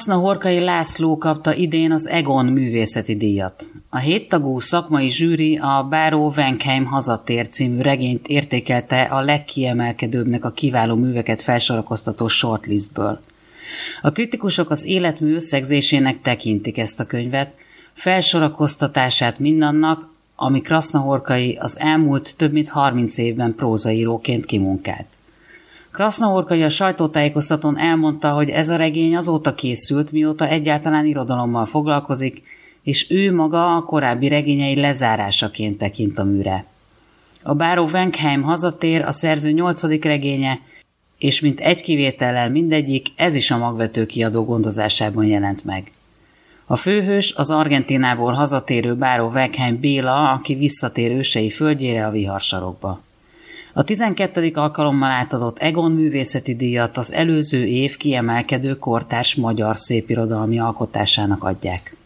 Krasznahorkai László kapta idén az Egon művészeti díjat. A 7 tagú szakmai zsűri a Báró Venkheim Hazatér című regényt értékelte a legkiemelkedőbbnek a kiváló műveket felsorakoztató shortlistből. A kritikusok az életmű összegzésének tekintik ezt a könyvet, felsorakoztatását mindannak, ami Krasznahorkai az elmúlt több mint 30 évben prózaíróként kimunkált. Krasznahorkai a sajtótájékoztatón elmondta, hogy ez a regény azóta készült, mióta egyáltalán irodalommal foglalkozik, és ő maga a korábbi regényei lezárásaként tekint a műre. A Báró Venkheim Hazatér a szerző 8. regénye, és mint egy kivétellel mindegyik, ez is a Magvető kiadó gondozásában jelent meg. A főhős az Argentínából hazatérő Báró Venkheim Béla, aki visszatér ősei földjére, a viharsarokba. A 12. alkalommal átadott Egon művészeti díjat az előző év kiemelkedő kortárs magyar szépirodalmi alkotásának adják.